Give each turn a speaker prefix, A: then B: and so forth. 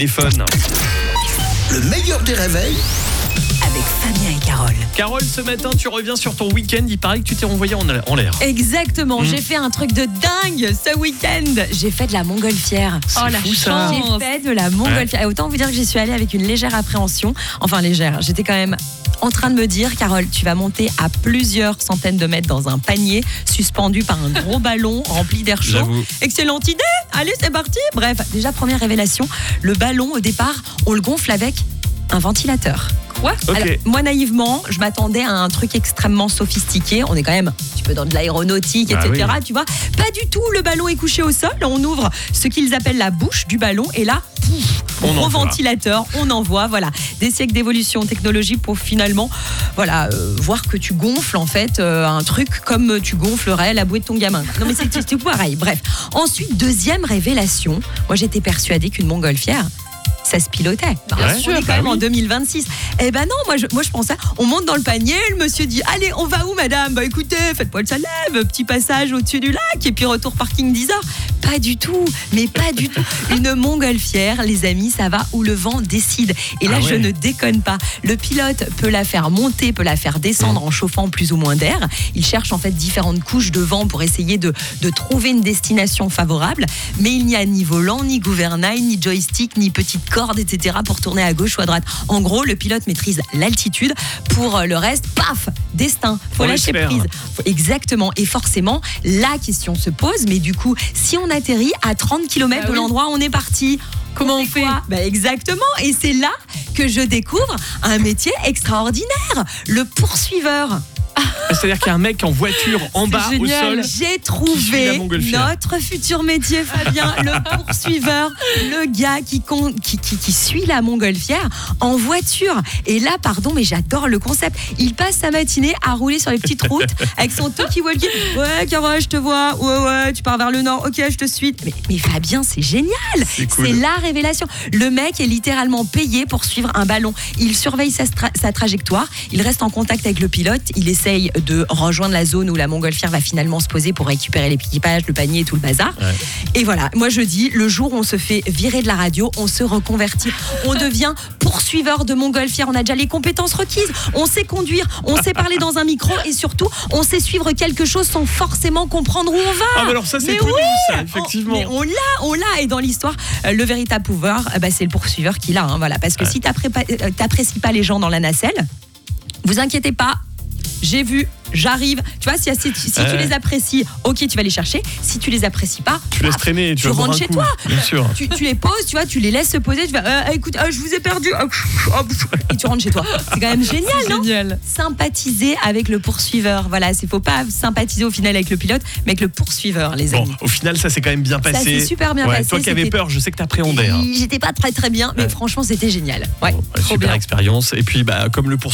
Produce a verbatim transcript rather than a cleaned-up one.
A: Téléphone.
B: Le meilleur des réveils
C: avec Fabien et Carole.
A: Carole, ce matin, tu reviens sur ton week-end. Il paraît que tu t'es envoyé en en l'air.
C: Exactement,
A: Mmh.
C: j'ai fait un truc de dingue ce week-end. J'ai fait de la montgolfière.
A: C'est fou, ça.
C: J'ai fait de la montgolfière. Et autant vous dire que j'y suis allée avec une légère appréhension. Enfin légère, j'étais quand même en train de me dire, Carole, tu vas monter à plusieurs centaines de mètres dans un panier suspendu par un gros ballon rempli d'air chaud.
A: J'avoue.
C: Excellente idée. Allez, c'est parti. Bref, déjà première révélation, le ballon au départ, on le gonfle avec un ventilateur.
A: Quoi? Ok.
C: Alors, moi, naïvement, je m'attendais à un truc extrêmement sophistiqué. On est quand même un petit peu dans de l'aéronautique,
A: Ah
C: et cetera.
A: oui.
C: Tu vois, pas du tout. Le ballon est couché au sol. On ouvre ce qu'ils appellent la bouche du ballon. Et là, pouf,
A: On
C: gros
A: envoie.
C: ventilateur, on envoie. Voilà, des siècles d'évolution technologique pour finalement, voilà, euh, voir que tu gonfles en fait euh, un truc comme tu gonflerais la bouée de ton gamin. Non mais c'est c'est tout pareil. Bref. Ensuite, deuxième révélation. Moi, j'étais persuadée qu'une montgolfière, ça se pilotait.
A: Bien
C: on
A: sûr,
C: est quand
A: bah
C: même en
A: oui.
C: deux mille vingt-six. Eh ben non, moi je, moi je pensais, on monte dans le panier, le monsieur dit, allez, on va où madame? Bah écoutez, faites-moi le ça lève, petit passage au-dessus du lac et puis retour parking dix heures. Pas du tout, mais pas du tout. Une montgolfière, les amis, ça va où le vent décide. Et là,
A: Ah ouais.
C: je ne déconne pas. Le pilote peut la faire monter, peut la faire descendre en chauffant plus ou moins d'air. Il cherche en fait différentes couches de vent pour essayer de, de trouver une destination favorable. Mais il n'y a ni volant, ni gouvernail, ni joystick, ni petite corde, et cetera pour tourner à gauche ou à droite. En gros, le pilote maîtrise l'altitude. Pour le reste, paf, destin. Faut
A: On
C: lâcher
A: l'espère.
C: prise. Faut- Exactement. Et forcément, la question se pose. Mais du coup, si on atterrit à trente kilomètres
D: Bah
C: de
D: oui.
C: l'endroit où on est parti, comment on fait bah Exactement. Et c'est là que je découvre un métier extraordinaire, le poursuiveur.
A: C'est-à-dire qu'il y a un mec en voiture en bas au
D: génial.
A: sol.
C: J'ai
A: Qui suit la
C: trouvé
A: montgolfière.
C: notre futur métier, Fabien, le poursuiveur, le gars qui, con- qui, qui, qui suit la montgolfière en voiture. Et là, pardon, mais j'adore le concept. Il passe sa matinée à rouler sur les petites routes avec son talkie-walkie. Ouais, Carole, je te vois. Ouais, ouais, tu pars vers le nord. Ok, je te suis. Mais, mais Fabien, c'est génial.
A: C'est cool.
C: C'est la révélation. Le mec est littéralement payé pour suivre un ballon. Il surveille sa, stra- sa trajectoire. Il reste en contact avec le pilote. Il essaye de rejoindre la zone où la montgolfière va finalement se poser pour récupérer l'équipage, le panier et tout le bazar.
A: Ouais.
C: Et voilà, moi je dis, le jour où on se fait virer de la radio, on se reconvertit. On devient poursuiveur de montgolfière. On a déjà les compétences requises. On sait conduire, on sait parler dans un micro et surtout, on sait suivre quelque chose sans forcément comprendre où on va.
A: Ah, bah alors ça, c'est
C: Mais
A: connu,
C: oui,
A: ça, effectivement.
C: On, mais on l'a, on l'a. Et dans l'histoire, euh, le véritable pouvoir, euh, bah, c'est le poursuiveur qui l'a. Hein, voilà. Parce que
A: Ouais.
C: si t'appré- euh, t'apprécies pas les gens dans la nacelle, vous inquiétez pas. J'ai vu, j'arrive. Tu vois, si, si, si
A: Ouais.
C: tu les apprécies, ok, tu vas les chercher. Si tu les apprécies pas,
A: Tu laisses
C: paf,
A: traîner, tu,
C: tu
A: vas boire
C: rentres
A: un
C: chez
A: coup.
C: toi.
A: Bien sûr.
C: Tu, tu les poses, tu vois, tu les laisses se poser. Tu vas, euh, écoute, euh, je vous ai perdu. Et tu rentres chez toi. C'est quand même génial, non?
D: Génial.
C: Sympathiser avec le poursuiveur. Voilà, il faut pas sympathiser au final avec le pilote, mais avec le poursuiveur, les
A: Bon,
C: amis.
A: au final, ça s'est quand même bien
C: Ça
A: passé.
C: s'est super bien
A: Ouais,
C: passé.
A: Toi qui avais
C: c'était-
A: peur, je sais que t'appréhendais. Hein.
C: J'étais pas très très bien, mais
A: Ouais.
C: franchement, c'était génial. Ouais,
A: Bon,
C: trop
A: super
C: bien.
A: expérience. Et puis, bah, comme le